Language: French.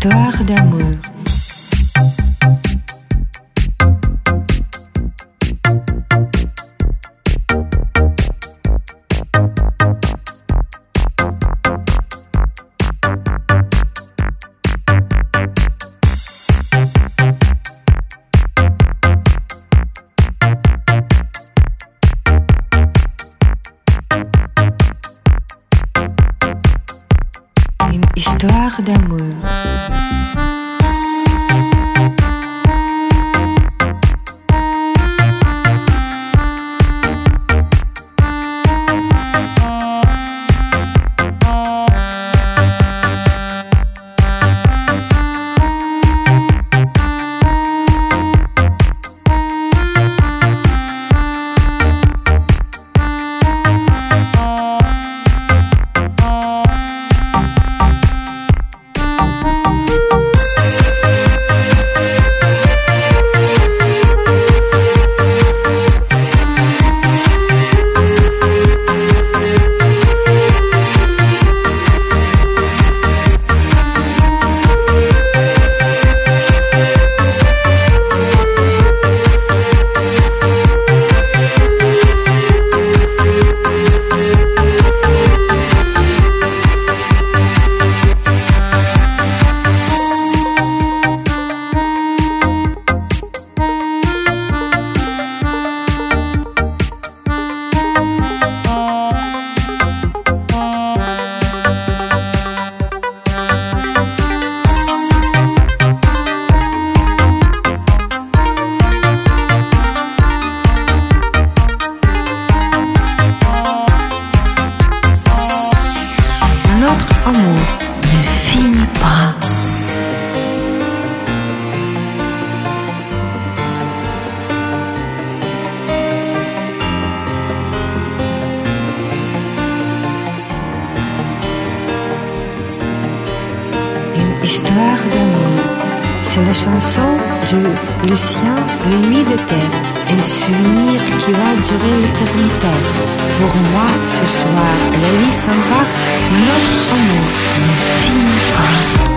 histoire d'amour. Une histoire d'amour. Notre amour ne finit pas. Une histoire d'amour, c'est la chanson de Lucien, Les Nuits d'été, un souvenir qui va durer l'éternité. Pour moi, ce soir, la vie s'en va, mais notre amour ne finit pas.